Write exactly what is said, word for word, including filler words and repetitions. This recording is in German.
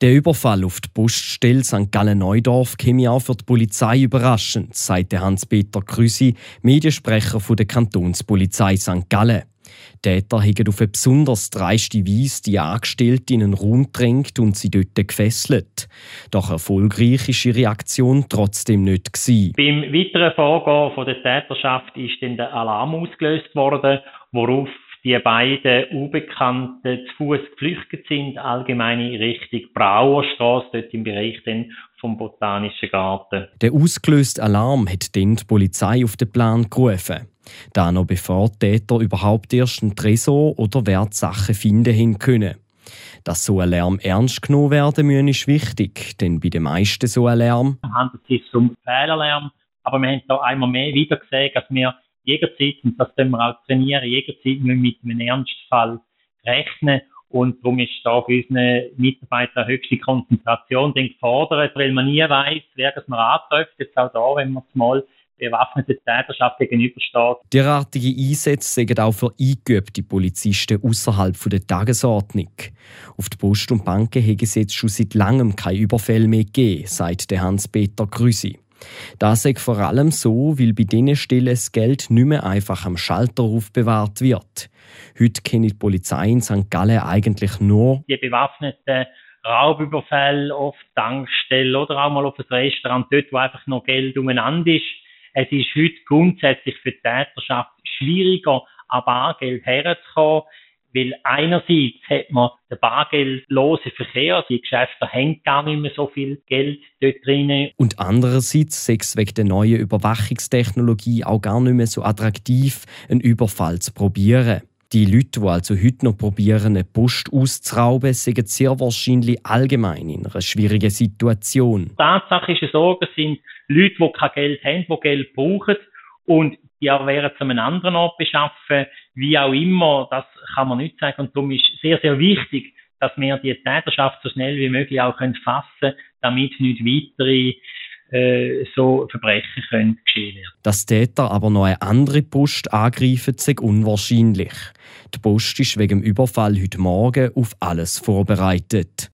Der Überfall auf die Poststelle Sankt Gallen-Neudorf käme auch für die Polizei überraschend, sagte Hans-Peter Krüsi, Mediensprecher der Kantonspolizei Sankt Gallen. Täter haben auf eine besonders dreiste Weise die Angestellten in einen Raum gedrängt und sie dort gefesselt. Doch erfolgreich war ihre Reaktion trotzdem nicht gewesen. Beim weiteren Vorgehen von der Täterschaft ist dann der Alarm ausgelöst worden, worauf die beiden Unbekannten zu Fuß geflüchtet sind, allgemein in Richtung Brauerstrasse, dort im Bereich dann vom Botanischen Garten. Der ausgelöste Alarm hat dann die Polizei auf den Plan gerufen. Da noch bevor die Täter überhaupt erst einen Tresor oder Wertsachen finden haben können. Dass so ein Lärm ernst genommen werden muss, ist wichtig, denn bei den meisten so ein Lärm handelt es sich um Fehlerlärm, aber wir haben da einmal mehr wieder gesehen, dass wir jederzeit, und das können wir auch trainieren, jederzeit mit einem Ernstfall rechnen. Und darum ist da für unsere Mitarbeiter höchste Konzentration gefordert, weil man nie weiss, wer das man antrifft. Jetzt auch da, wenn man mal bewaffnete Täterschaft gegenübersteht. Derartige Einsätze sind auch für eingeübte Polizisten außerhalb der Tagesordnung. Auf die Post und Banken haben es jetzt schon seit langem keine Überfälle mehr gegeben, sagt Hans-Peter Krüsi. Das ist vor allem so, weil bei diesen Stellen das Geld nicht mehr einfach am Schalter aufbewahrt wird. Heute kennt die Polizei in Sankt Gallen eigentlich nur die bewaffneten Raubüberfälle auf Tankstellen oder auch mal auf ein Restaurant, dort wo einfach noch Geld umeinander ist. Es ist heute grundsätzlich für die Täterschaft schwieriger, an Bargeld herzukommen, weil einerseits hat man den bargeldlosen Verkehr, die Geschäfte haben gar nicht mehr so viel Geld dort drin. Und andererseits sei es wegen der neuen Überwachungstechnologie auch gar nicht mehr so attraktiv, einen Überfall zu probieren. Die Leute, die also heute noch probieren, eine Post auszurauben, sind sehr wahrscheinlich allgemein in einer schwierigen Situation. Die Tatsache ist so, es sind Leute, die kein Geld haben, die Geld brauchen und die auch wären zu einem anderen Ort beschaffen, wie auch immer, das kann man nicht sagen. Und darum ist sehr, sehr wichtig, dass wir die Täterschaft so schnell wie möglich auch fassen können, damit nicht weitere äh, so Verbrechen können geschehen werden. Dass Täter aber noch eine andere Post angreifen, ist unwahrscheinlich. Die Post ist wegen dem Überfall heute Morgen auf alles vorbereitet.